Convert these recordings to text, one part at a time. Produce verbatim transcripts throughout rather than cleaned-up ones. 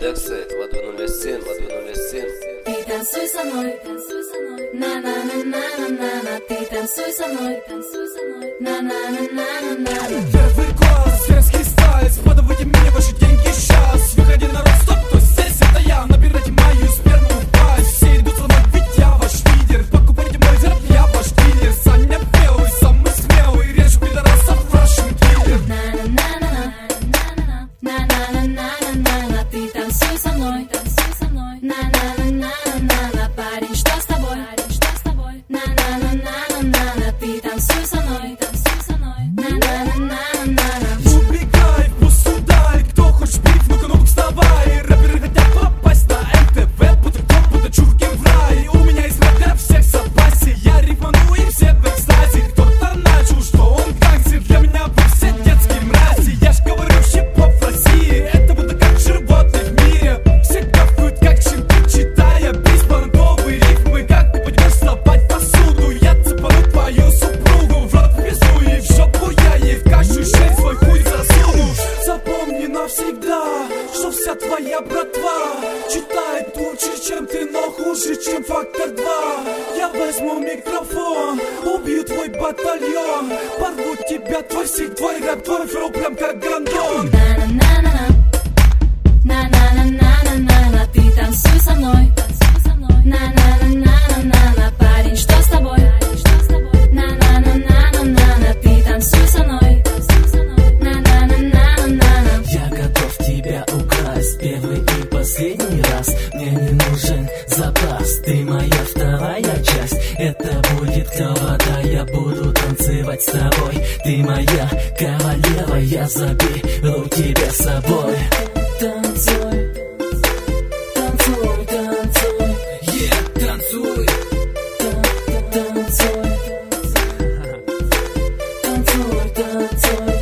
Дексайд, два два ноль семь, два два ноль семь. Ты танцуй со мной, танцуй со мной, на-на-на-на-на-на. Ты танцуй со мной, танцуй со мной, на-на-на-на-на-на. Первый класс, светский стайс, подавайте мне ваши деньги сейчас. Выходи, народ, стоп, кто здесь, это я. Набирайте мою сперму в пасть. Все идут за мной, ведь я ваш лидер. Покупайте мой зерк, я ваш дилер. Саня белый, самый смелый, режь пидорасов, Russian killer. На-на-на-на-на, на-на-на-на-на-на. Ты танцуй со мной, танцуй со мной, на-на-на-на-на-на. Парень, что с тобой? Парень, что с тобой? На-на-на-на-на-на. Ты танцуй со мной, танцуй со мной, на-на-на-на-на-на. Убегай в пустую даль, кто хочет бить, ну-ка, ну-ка, вставай. Рэперы хотят попасть на эн тэ вэ, будто топ, будто чурки в рай. У меня есть рэп для всех запасе, я рифману и все в экстазе. Кто-то начал, что он гангстер, для меня вы все детские мрази. Я ж говорю, хип-хоп в России, это будто как животные в мире. Все капают, как щенки, читая бейсболовые рифмы. Как ты пойдешь слопать посуду, я цепану твою супругу. В рот в пизду и в жопу я ей в кашу шесть свой хуй засуну. Запомни навсегда, что вся твоя братва читает лучше, чем ты, но хуже, чем Фактор два. Я возьму микрофон, убью твой батальон, порву тебя, твой сик, твой рэп, твой флоу, прям как Грандон. На-на-на-на-на, на-на-на-на-на-на. Ты танцуй со мной, танцуй со мной, на-на-на-на-на-на. Парень, что с тобой? Парень, что с тобой? На-на-на-на-на-на. Ты танцуй со мной, танцуй со мной, на-на-на-на-на-на. Я готов тебя украсть первый и последний раз. Мне не нужен запас, ты моя вторая часть. Это будет кровота, я буду танцевать с тобой. Ты моя королева, я заберу тебя с собой. Танцуй, танцуй, танцуй, yeah, танцуй, танцуй, танцуй, танцуй.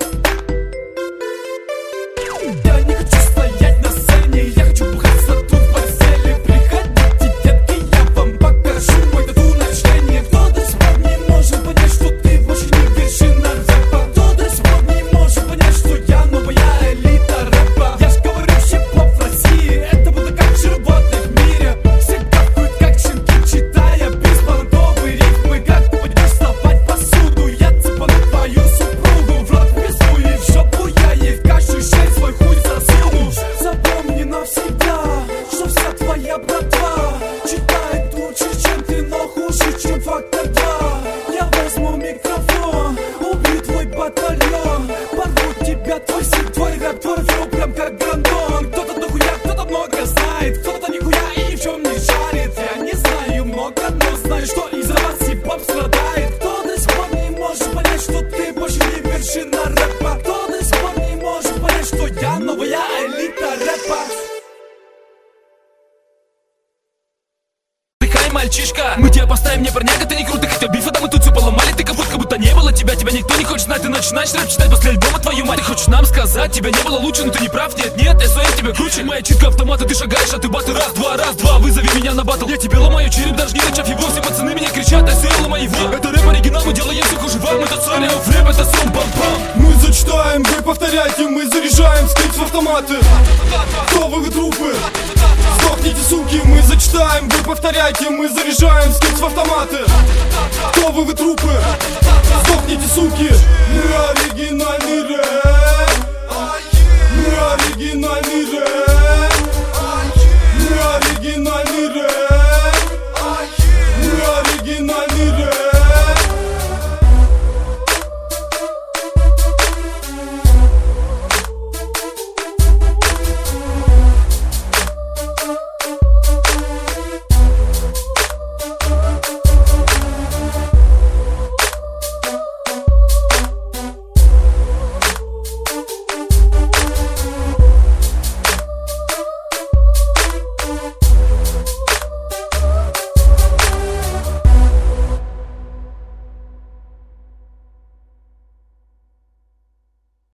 Я не хочу стоять на сцене, я хочу бухаться тут в постели. Приходите, детки, я вам покажу мой тату на члене. Кто до сих пор не может понять, что ты больше не вершина рэпа? Кто до сих пор не может понять, что я новая элита рэпа? Я ж говорю, хип-хоп в России, это будто как животные в мире. Все капают, как щенки, читая бейсболовые рифмы. Как ты пойдешь слопать посуду, я цепану твою супругу. В рот в пизду и в жопу я ей в кашу шесть свой хуй засуну. Запомни навсегда, что вся твоя братва читает лучше, чем ты, но хуже, чем Фактор два. Я возьму микрофон, убью твой батальон, порву тебя, твой сик, твой рэп, твой флоу, прям как Грандон. Кто-то дохуя, кто-то много знает, кто-то нихуя и ни в чем не шарит. Я не знаю много, но знаю, что из-за вас хип-хоп страдает. Кто до сих пор не может понять, что ты больше не вершина рэпа? Кто до сих пор не может понять, что я новая элита рэпа? Отдыхай, мальчишка, мы тебя поставим, не парняга, ты не крутый, хотя бифа, да мы тут все поломали. Ты как будто, как будто не было тебя, тебя никто не хочет знать. Ты начинаешь рэп читать после альбома, твою мать. Ты хочешь нам сказать, тебя не было лучше, но ты не прав, нет, нет, эс о эм тебя круче. Моя читка автомата, ты шагаешь, а ты баты, раз, два, раз, два, вызови меня на батл. Я тебе ломаю череп, даже не начав его, все пацаны меня кричат, эс о эм ломай его. Это рэп оригинал, мы делаем все хуже вам, это царь, в рэп, это сом, пам-пам. Мы зачитаем, вы повторяйте, мы заряжаем скрипт в автоматы. Кто вы, вы трупы? Сдохните, суки, мы зачитаем, вы повторяйте, мы заряжаем скрипт в автоматы. Кто вы, вы трупы? Сдохните, суки, мы оригинал.